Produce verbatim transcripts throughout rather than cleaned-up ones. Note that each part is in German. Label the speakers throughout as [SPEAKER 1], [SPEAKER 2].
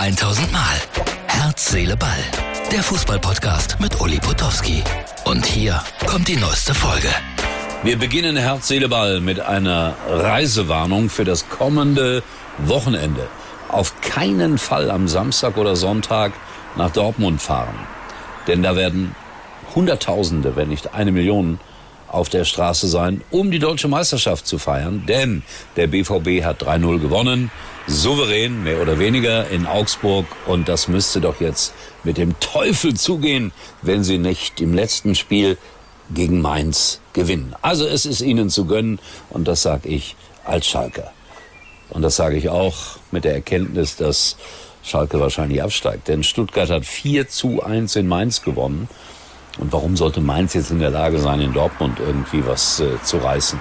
[SPEAKER 1] tausend Mal. Herz, Seele, Ball. Der Fußballpodcast mit Uli Potowski. Und hier kommt die neueste Folge.
[SPEAKER 2] Wir beginnen Herz, Seele, Ball mit einer Reisewarnung für das kommende Wochenende. Auf keinen Fall am Samstag oder Sonntag nach Dortmund fahren. Denn da werden Hunderttausende, wenn nicht eine Million, auf der Straße sein, um die deutsche Meisterschaft zu feiern. Denn der B V B hat drei null gewonnen, souverän, mehr oder weniger, in Augsburg. Und das müsste doch jetzt mit dem Teufel zugehen, wenn sie nicht im letzten Spiel gegen Mainz gewinnen. Also es ist ihnen zu gönnen, und das sage ich als Schalker. Und das sage ich auch mit der Erkenntnis, dass Schalke wahrscheinlich absteigt. Denn Stuttgart hat vier zu eins in Mainz gewonnen. Und warum sollte Mainz jetzt in der Lage sein, in Dortmund irgendwie was äh, zu reißen?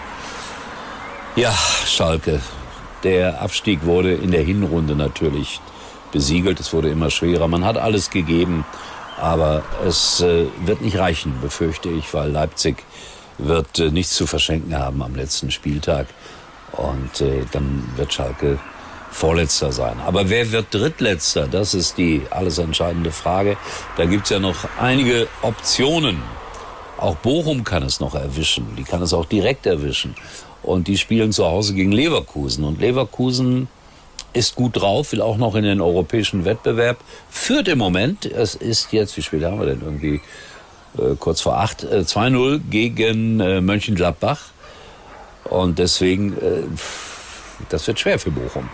[SPEAKER 2] Ja, Schalke. Der Abstieg wurde in der Hinrunde natürlich besiegelt. Es wurde immer schwerer. Man hat alles gegeben. Aber es äh, wird nicht reichen, befürchte ich, weil Leipzig wird äh, nichts zu verschenken haben am letzten Spieltag. Und äh, dann wird Schalke Vorletzter sein. Aber wer wird Drittletzter? Das ist die alles entscheidende Frage. Da gibt's ja noch einige Optionen. Auch Bochum kann es noch erwischen. Die kann es auch direkt erwischen. Und die spielen zu Hause gegen Leverkusen. Und Leverkusen ist gut drauf, will auch noch in den europäischen Wettbewerb. Führt im Moment, es ist jetzt, wie spät haben wir denn? Irgendwie äh, kurz vor acht, äh, zwei null gegen äh, Mönchengladbach. Und deswegen, äh, das wird schwer für Bochum.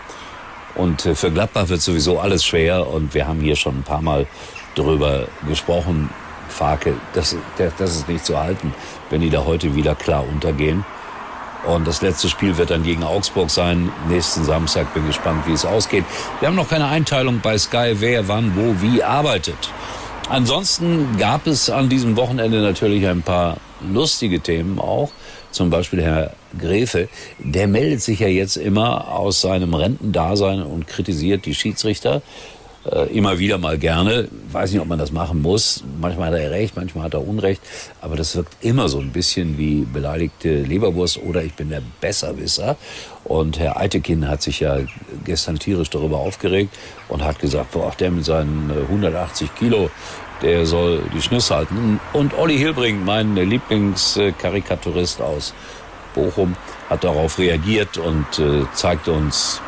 [SPEAKER 2] Und für Gladbach wird sowieso alles schwer. Und wir haben hier schon ein paar Mal drüber gesprochen. Farke, das, das ist nicht zu halten, wenn die da heute wieder klar untergehen. Und das letzte Spiel wird dann gegen Augsburg sein. Nächsten Samstag, bin gespannt, wie es ausgeht. Wir haben noch keine Einteilung bei Sky, wer, wann, wo, wie arbeitet. Ansonsten gab es an diesem Wochenende natürlich ein paar lustige Themen auch. Zum Beispiel Herr Gräfe, der meldet sich ja jetzt immer aus seinem Rentendasein und kritisiert die Schiedsrichter. Äh, immer wieder mal gerne. Weiß nicht, ob man das machen muss. Manchmal hat er recht, manchmal hat er Unrecht. Aber das wirkt immer so ein bisschen wie beleidigte Leberwurst oder ich bin der Besserwisser. Und Herr Eitekin hat sich ja gestern tierisch darüber aufgeregt und hat gesagt, boah, der mit seinen hundertachtzig Kilo, der soll die Schnüsse halten. Und Olli Hilbring, mein Lieblingskarikaturist aus Bochum, hat darauf reagiert und äh, zeigt uns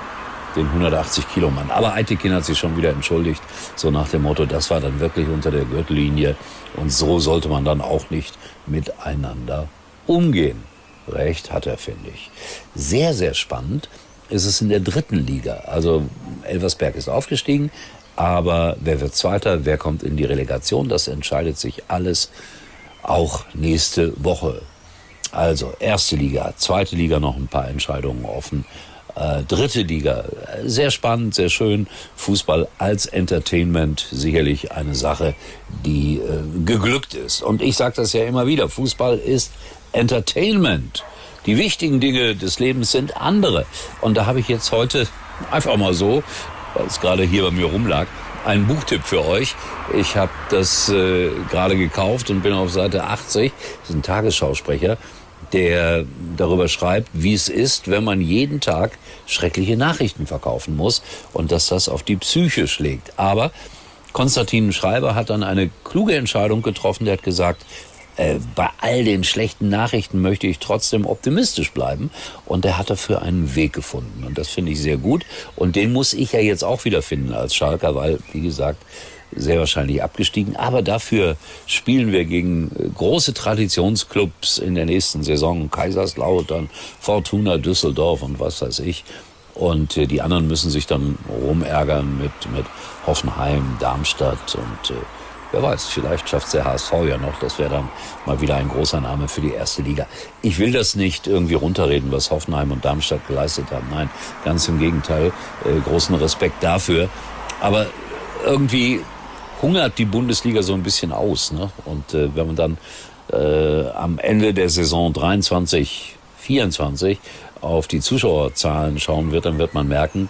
[SPEAKER 2] den hundertachtzig Kilo Mann. Aber Eitekin hat sich schon wieder entschuldigt, so nach dem Motto, das war dann wirklich unter der Gürtellinie und so sollte man dann auch nicht miteinander umgehen. Recht hat er, finde ich. Sehr, sehr spannend ist es in der dritten Liga. Also Elversberg ist aufgestiegen, aber wer wird Zweiter, wer kommt in die Relegation, das entscheidet sich alles auch nächste Woche. Also erste Liga, zweite Liga noch ein paar Entscheidungen offen. Äh, dritte Liga, sehr spannend, sehr schön. Fußball als Entertainment, sicherlich eine Sache, die äh, geglückt ist. Und ich sage das ja immer wieder, Fußball ist Entertainment. Die wichtigen Dinge des Lebens sind andere. Und da habe ich jetzt heute einfach mal so, weil es gerade hier bei mir rumlag, einen Buchtipp für euch. Ich habe das äh, gerade gekauft und bin auf Seite achtzig. Das ist ein Tagesschausprecher, der darüber schreibt, wie es ist, wenn man jeden Tag schreckliche Nachrichten verkaufen muss und dass das auf die Psyche schlägt. Aber Konstantin Schreiber hat dann eine kluge Entscheidung getroffen. Der hat gesagt, äh, bei all den schlechten Nachrichten möchte ich trotzdem optimistisch bleiben. Und er hat dafür einen Weg gefunden. Und das finde ich sehr gut. Und den muss ich ja jetzt auch wieder finden als Schalker, weil, wie gesagt, sehr wahrscheinlich abgestiegen. Aber dafür spielen wir gegen große Traditionsclubs in der nächsten Saison. Kaiserslautern, Fortuna Düsseldorf und was weiß ich. Und äh, die anderen müssen sich dann rumärgern mit, mit Hoffenheim, Darmstadt und äh, wer weiß, vielleicht schafft es der H S V ja noch. Das wäre dann mal wieder ein großer Name für die erste Liga. Ich will das nicht irgendwie runterreden, was Hoffenheim und Darmstadt geleistet haben. Nein, ganz im Gegenteil. Äh, großen Respekt dafür. Aber irgendwie hungert die Bundesliga so ein bisschen aus, ne? Und äh, wenn man dann äh, am Ende der Saison dreiundzwanzig vierundzwanzig auf die Zuschauerzahlen schauen wird, dann wird man merken,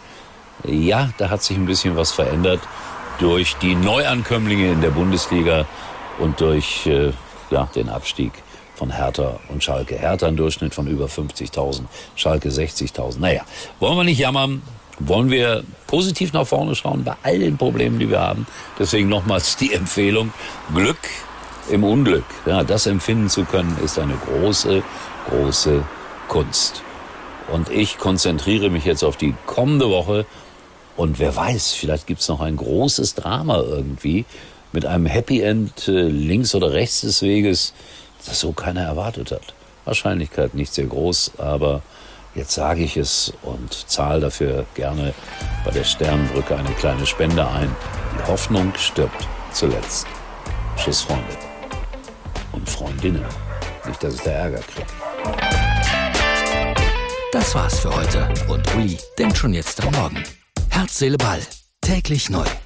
[SPEAKER 2] ja, da hat sich ein bisschen was verändert durch die Neuankömmlinge in der Bundesliga und durch äh, ja, den Abstieg von Hertha und Schalke. Hertha einen Durchschnitt von über fünfzigtausend, Schalke sechzigtausend. Naja, wollen wir nicht jammern. wollen wir positiv nach vorne schauen bei all den Problemen, die wir haben. Deswegen nochmals die Empfehlung, Glück im Unglück. Ja, das empfinden zu können, ist eine große, große Kunst. Und ich konzentriere mich jetzt auf die kommende Woche. Und wer weiß, vielleicht gibt's noch ein großes Drama irgendwie mit einem Happy End äh, links oder rechts des Weges, das so keiner erwartet hat. Wahrscheinlichkeit nicht sehr groß, aber jetzt sage ich es und zahle dafür gerne bei der Sternenbrücke eine kleine Spende ein. Die Hoffnung stirbt zuletzt. Tschüss, Freunde. Und Freundinnen. Nicht, dass ich da Ärger kriege.
[SPEAKER 1] Das war's für heute. Und Uli denkt schon jetzt am Morgen. Herz, Seele, Ball. Täglich neu.